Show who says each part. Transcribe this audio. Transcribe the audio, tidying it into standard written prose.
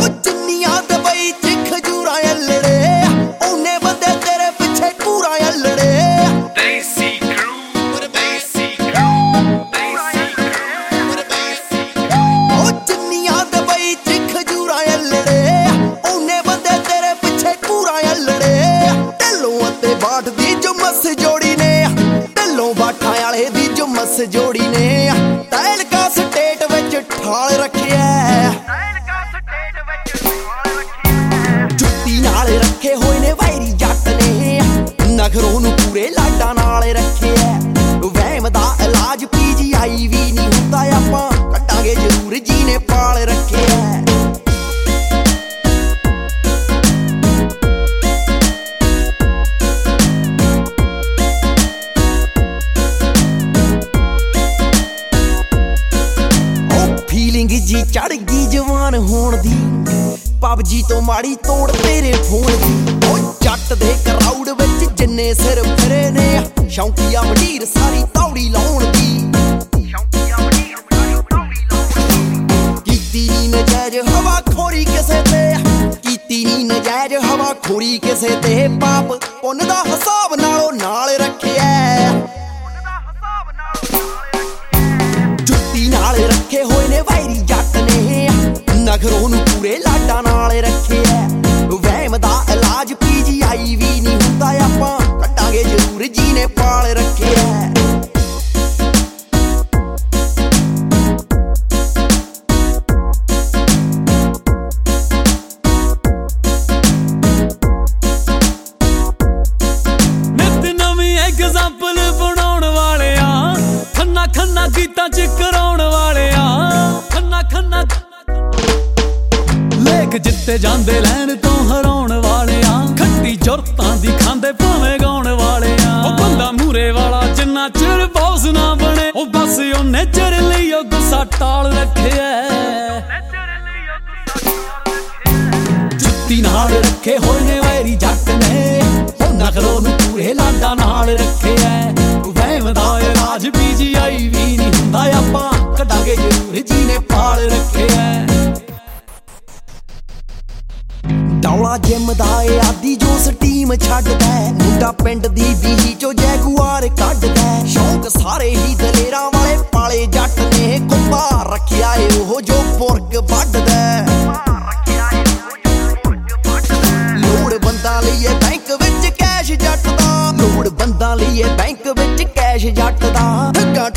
Speaker 1: ਚੁੰਨੀਆਂ ਦਵਾਈ ਚ ਖਜੂਰਾਂ ਅਲੜੇ ਉਹਨੇ ਬੰਦੇ ਤੇਰੇ ਪਿੱਛੇ ਪੂਰਾ ਅਲੜੇ
Speaker 2: Desi crew, Desi crew, Desi crew, Desi crew.
Speaker 1: ਚੁੰਨੀਆਂ ਦਵਾਈ ਚ ਖਜੂਰਾਂ ਅਲੜੇ ਉਹਨੇ ਬੰਦੇ ਤੇਰੇ ਪਿੱਛੇ ਪੂਰਾ ਅਲੜੇ ਢਿੱਲੋਂ ਅਤੇ ਬਾਠ ਦੀ ਜੋ ਮਸ ਜੋੜੀ ਨੇ ਢਿੱਲੋਂ ਬਾਠਾਂ ਵਾਲੇ ਦੀ ਜੋ ਮਸ ਜੋੜੀ ਨੇ ਤਹਿਲਕਾ ਸਟੇਟ ਵਿੱਚ ਠਾਲ ਰੱਖਿਆ ਜੁੱਤੀ ਨਾਲ ਰੱਖੇ ਹੋਏ ਨੇ ਵੈਰੀ ਜੱਟ ਨੇ ਨਖਰੋਂ ਨੂੰ ਪੂਰੇ ਲਾਡਾਂ ਨਾਲ ਰੱਖਿਆ ਵਹਿਮ ਦਾ ਇਲਾਜ PGI ਵੀ ਨਹੀਂ ਹੁੰਦਾ ਆਪਾਂ ਕੱਟਾਂਗੇ ਜ਼ਰੂਰ ਜੀ ਨੇ ਪਾਲ ਰੱਖਿਆ ਜੀ ਚੜ ਗਈ ਜਵਾਨ ਹੋਣ ਦੀ PUBG ਤੋਂ ਮਾੜੀ ਤੋੜ ਤੇਰੇ ਫੋਨ ਦੀ ਓ ਜੱਟ ਦੇ ਕਰਾਊਡ ਵਿੱਚ ਜਿੰਨੇ ਸਿਰ ਫਿਰੇ ਨੇ ਸ਼ੌਂਕੀਆ ਵਡੀਰ ਸਾਰੀ ਤੌੜੀ ਲਾਉਣ ਦੀ ਕੀਤੀ ਨੀ ਨਜਾਇਜ਼ ਹਵਾ ਖੋਰੀ ਕਿਸੇ ਤੇ ਕੀਤੀ ਨੀ ਨਜਾਇਜ਼ ਹਵਾ ਖੋਰੀ ਕਿਸੇ ਤੇ ਪਾਪ ਪੁੰਨ ਦਾ ਹਿਸਾਬ ਨਾਲੋਂ ਨਾਲ ਰੱਖਿਆ ਜੁੱਤੀ ਨਾਲ ਰੱਖੇ ਹੋਏ ਨੇ ਵੈਰੀ ਜੱਟ ਨੇ ਨਖਰੋਂ ਨੂੰ ਪੂਰੇ ਲਾਡਾਂ ਨਾਲ ਰੱਖਿਆ ਵਹਿਮ ਦਾ ਇਲਾਜ PGI ਵੀ ਨਹੀਂ ਹੁੰਦਾ ਆਪਾਂ ਕੱਟਾਂਗੇ ਜ਼ਰੂਰ ਜੀ ਨੇ ਪਾਲ ਰੱਖਿਆ
Speaker 3: ਖੰਨਾ ਗੀਤਾਂ ਚ ਕਰਾਉਣ ਵਾਲਿਆਂ ਖੰਨਾ ਲੇਖ ਜਿੱਤੇ ਜਾਂਦੇ ਲੈਣ ਤੋਂ ਹਰਾਉਣ ਵਾਲਿਆਂ ਖੱਟੀ ਜੁਰਤਾਂ ਦੀ ਖਾਂਦੇ ਭਾਵੇਂ ਗਾਉਣ ਵਾਲਿਆਂ ਉਹ ਬੰਦਾ ਮੂਰੇ ਵਾਲਾ ਜਿੰਨਾ ਚਿਰ ਬੌਸ ਨਾ ਬਣੇ ਉਹ ਬਸ ਉਹਨੇ ਚਿਰ ਲਈ ਉਹ ਗੁੱਸਾ ਟਾਲ ਰੱਖਿਆ ਜੁੱਤੀ ਨਾਲ ਰੱਖੇ ਹੋਏ ਨੇ ਵੈਰੀ ਜੱਟ ਨੇ ਉਹ ਨਖਰੋਂ ਨੂੰ ਪੂਰੇ ਲਾਡਾਂ ਨਾਲ ਰੱਖਿਆ ਵਹਿਮ ਦਾ ਇਲਾਜ PGI ਵੀ ਨਹੀਂ ਹੁੰਦਾ ਆਪਾਂ ਕੱਢਾਂਗੇ ਜ਼ਰੂਰ ਜੀ ਨੇ ਪਾਲ ਰੱਖਿਆ ਡੌਲਾ ਜਿਮ ਦਾ ਆਦੀ ਜੋ ਸਟੀਮ ਛੱਡਦਾ ਮੁੰਡਾ ਪਿੰਡ ਦੀ ਬੀਹੀ ਚੋਂ ਜੈਗੂਆਰ ਕੱਢਦਾ ਸ਼ੌਂਕ ਸਾਰੇ ਹੀ ਦਲੇਰਾਂ ਵਾਲੇ ਪਾਲੇ ਜੱਟ ਨੇ ਕੁੰਭਾ ਰੱਖਿਆ ਏ ਉਹ ਜੋ ਪੁਰਗ ਵੱਢਦਾ ਲੋੜ ਬੰਦਾ ਲਈਏ ਬੈਂਕ ਵਿੱਚ ਕੈਸ਼ ਜੱਟ ਦਾ ਲੋੜ ਬੰਦਾ ਲਈਏ ਬੈਂਕ ਵਿੱਚ ਕੈਸ਼ ਜੱਟ ਦਾ ਠੱਗਾ